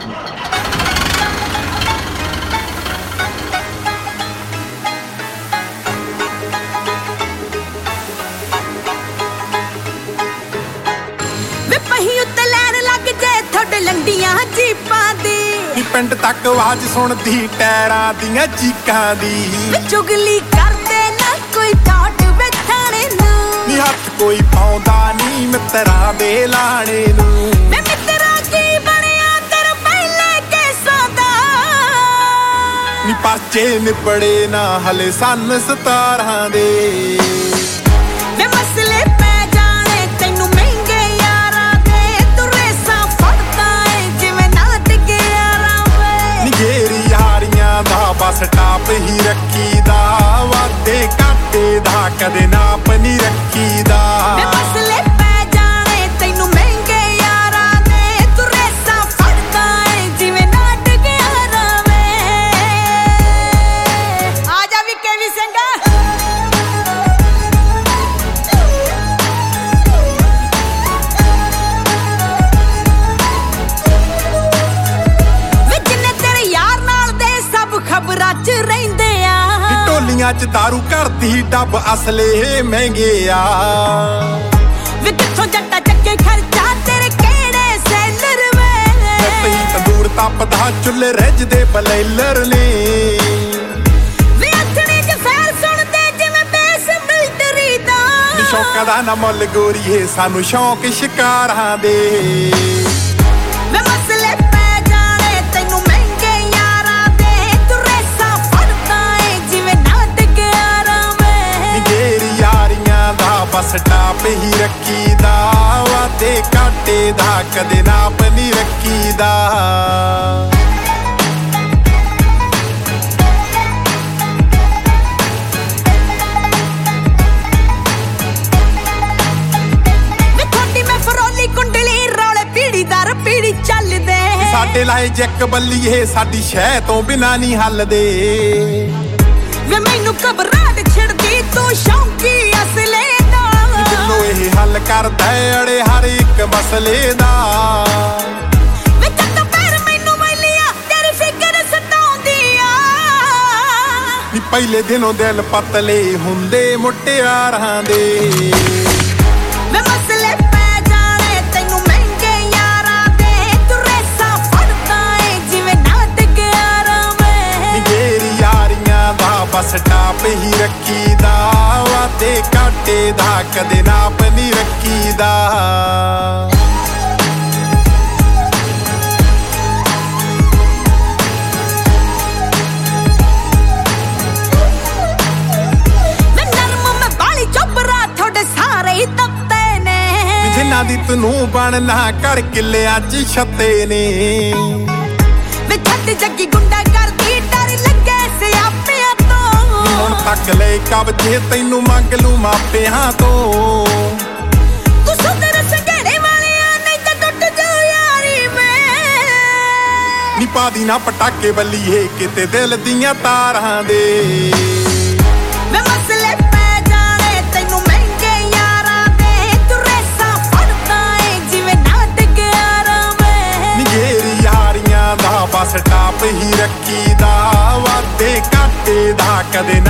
लंडियां जीपां दी पिंड तक आवाज सुनदी टैरां दियां चीकां दी चुगली करदे ना कोई ठाट बैठाणे नू नी हत्थ कोई पाउंदा नी मित्तरां दे लाणे नू मैं मित्तरा की बणिया तेरे पहले केसां दा नी परचे निबड़े ना हले सन 17 दे मैं मसले बस टाप ही रखीदा वादे घाटे दा कदे नाप नहीं रखीदा मसले पै जाने तैनू महंगे यारा दे तू रेसा फड़दा है जिवें नाटक यारा वे आजा वी केवी सिंगा खबरां च रहिंदे आ टोलियां च दारू करदी डब असले महंगे आ वे किथों जट्टा चक्के खर्चा तेरे केड़े सैलर वे तई तंदूर तपदा चुल्ले रजदे बलैलर ने वे अथणे च फैल सुनदे जिवें बेस मिलटरी दा शौकां दा ना मुੱਲ गोरीए सानू शौक शिकारां दे वे मसले बस टाप ही रखीदा वादे घाटे दा कदे नाप नहीं रखीदा साडे लाए जैक बल्लीए साडी शह तो बिना नहीं हलदे वे मैनू घबराहट छिड़दी तू शौकी असले दा दिलों ये हल करदा अड़े हर एक मसले दा वे कद पैर मैनू मैलिया तेरी फिकर सताउंदी आ नी पहले दिनों दिल पतले हुंदे मुटियारां दे वे मसले पै जाने तैनू महंगे यारा दे तू रेसा फड़दा है जिवें नाटक यारा वे मेरी यारियां दा बस टाप ही रखीदा वादे घाटे दा कदे नाप नहीं रखीदा जिन्ना दी तनू बनना कर किले अज छते ने वे छट जगी गुंडा करदी डर लगे सियापियां तो हुण तक ले कब्जे तैनू मंग लू मापियां तो तू सुंदर संघेड़े वालिया नहीं ते टुट जा यारी में नी पादी ना पटाके बल्लीए किते दिल दियां तारां दे वे मसले पै जाने तैनू महंगे यारा दे तू रेसा फड़दा है जिवें नाटक यारा में निगेरी यारियां दा बस टाप ही रखीदा वादे घाटे दा कदे